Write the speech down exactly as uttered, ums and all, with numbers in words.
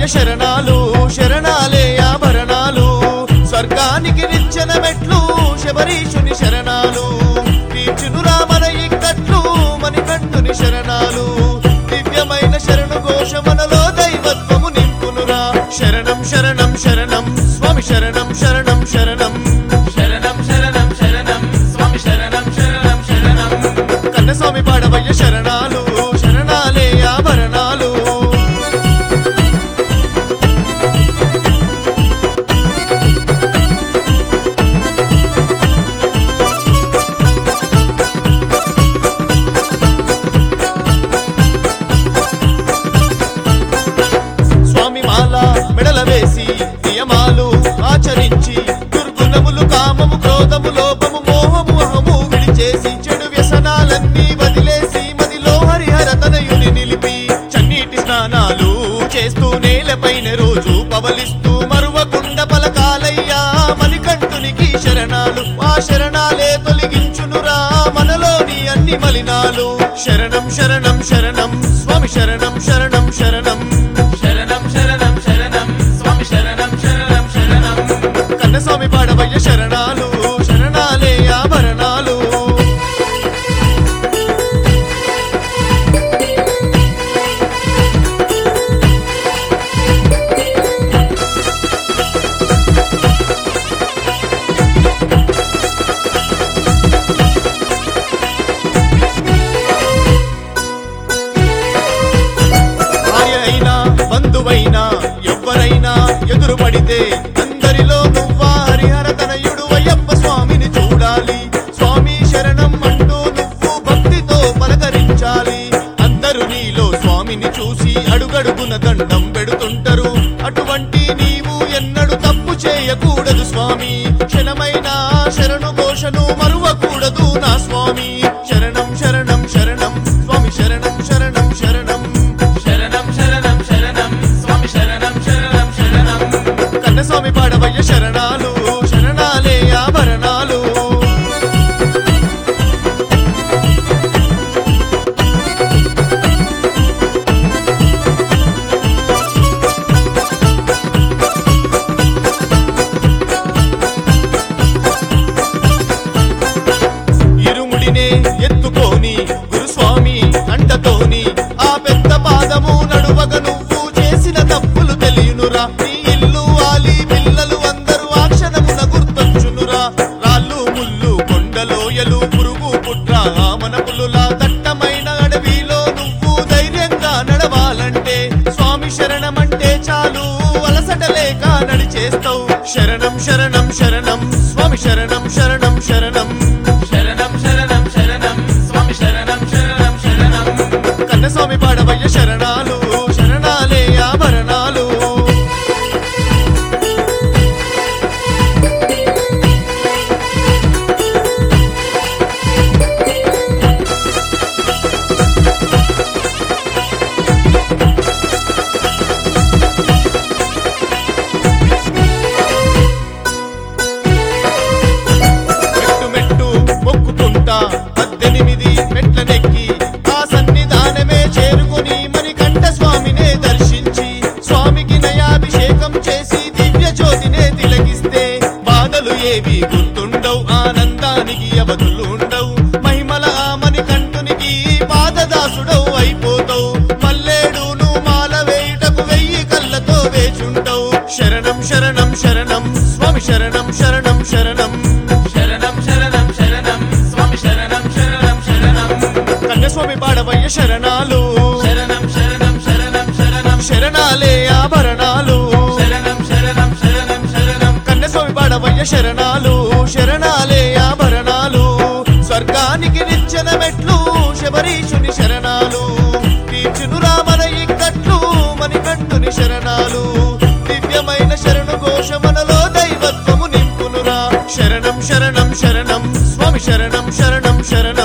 పాడవయ్య శరణాలు శరణాలే ఆభరణాలు స్వర్గానికి నిచ్చెన మెట్లు శబరీషుని శరణాలు తీర్చునురా మన ఇక్కట్లు మణికంఠుని శరణాలు దివ్యమైన శరణు ఘోష మనలో దైవత్వము నింపునురా శరణం శరణం శరణం స్వామి శరణం శరణం శరణం శరణం శరణం శరణం స్వామి శరణం శరణం శరణం కన్నస్వామి పాడవయ్య శరణాలు శరణాలే ఆభరణాలు మెడల వేసి నియమాలు ఆచరించి దుర్గుణములు కామము క్రోధము లోపము మోహము అహము విడిచేసి చెడు వ్యసనాలన్నీ వదిలేసి మదిలో హరిహర తనయుని నిలిపి చన్నీటి స్నానాలు చేస్తూ నేలపైన రోజు పవలిస్తూ మరువకుండ పలకాలయ్యా మణికంఠునికి శరణాలు ఆ శరణాలే తొలగించునురా మనలోని అన్ని మలినాలు శరణం శరణం శరణం స్వామి శరణం శరణం శరణం శరణం శరణం శరణం స్వామి శరణం శరణం శరణం కన్నస్వామి పాడవయ్య శరణాలు శరణాలే ఆభరణాలు భార్య అయినా బంధువైనా ఎవ్వరైనా ఎదురు పడితే అందరిలో నువ్వా హరిహర తనయుడు అయ్యప్ప స్వామిని చూడాలి స్వామి శరణం అంటూ నువ్వు భక్తితో పలకరించాలి అందరూ నీలో స్వామిని చూసి అడుగడుగున దండం పెడుతుంటారు అటువంటి నీవు ఎన్నడు తప్పు చేయకూడదు స్వామి క్షణమైన శరణు ఘోషను మరువకూడదు నా స్వామి శరణం శరణం శరణం స్వామి శరణం శరణం శరణం శరణం శరణం శరణం స్వామి శరణం శరణం శరణం కన్నస్వామి పాడవయ్య శరణాలు శరణాలే ఆభరణాలు ఇరుముడినే ఎత్తుకోని గురుస్వామి అంటతోని ఆ పెద్ద పాదము నడువగ నువ్వు చేసిన తప్పులు తెలియనురా నీ ఇల్లు ఆలి పిల్లలు అందరూ ఆ క్షణమున గుర్తొచ్చునురా రాళ్ళు ముళ్ళు కొండలోయలు పురుగు పుట్ర ఆమన పులులా దట్టమైన అడవిలో నువ్వు ధైర్యంగా నడవాలంటే స్వామి శరణమంటే చాలు అలసట లేక నడిచేస్తావు శరణం శరణం శరణం స్వామి శరణం శరణం శరణం శరణం శరణం శరణం స్వామి శరణం శరణం శరణం కన్నస్వామి పాడవయ్య శరణాలు శరణాలే ఆభరణాలు మెట్టు మెట్టు మొక్కుకుంటా పద్దెనిమిది మెట్ల నెక్కి ఆ సన్నిధానమే చేరుకుని మణికంఠ స్వామినే దర్శించి స్వామికి నయాభిషేకం చేసి దివ్య జ్యోతినే తిలకిస్తే బాధలు ఏవి గుర్తుండవు ఆనందానికి అవధులు ఉండవు మహిమల ఆ మణికంఠునికి పాదదాసుడవు అయిపోతావు మల్లేడును మాల వేయుటకు వెయ్యి కళ్ళతో వేచుంటావు శరణం శరణం శరణం స్వామి శరణం శరణం శరణం శరణం శరణం శరణం స్వామి శరణం శరణం శరణం కన్యస్వామి పాడవయ్య శరణాలు శరణం శరణం శరణం శరణం శరణాలే ఆభరణాలు శరణం శరణం శరణం శరణం కన్యస్వామి పాడవయ్య శరణాలు శరణాలే ఆభరణాలు స్వర్గానికి నిచ్చెన మెట్లు శబరీషుని శరణాలు తీర్చునురా మన ఇక్కట్లు మణికంఠుని శరణాలు దివ్యమైన శరణు ఘోష మనలో దైవత్వము నింపునురా శరణం శరణం శరణం స్వామి శరణం శరణం శరణం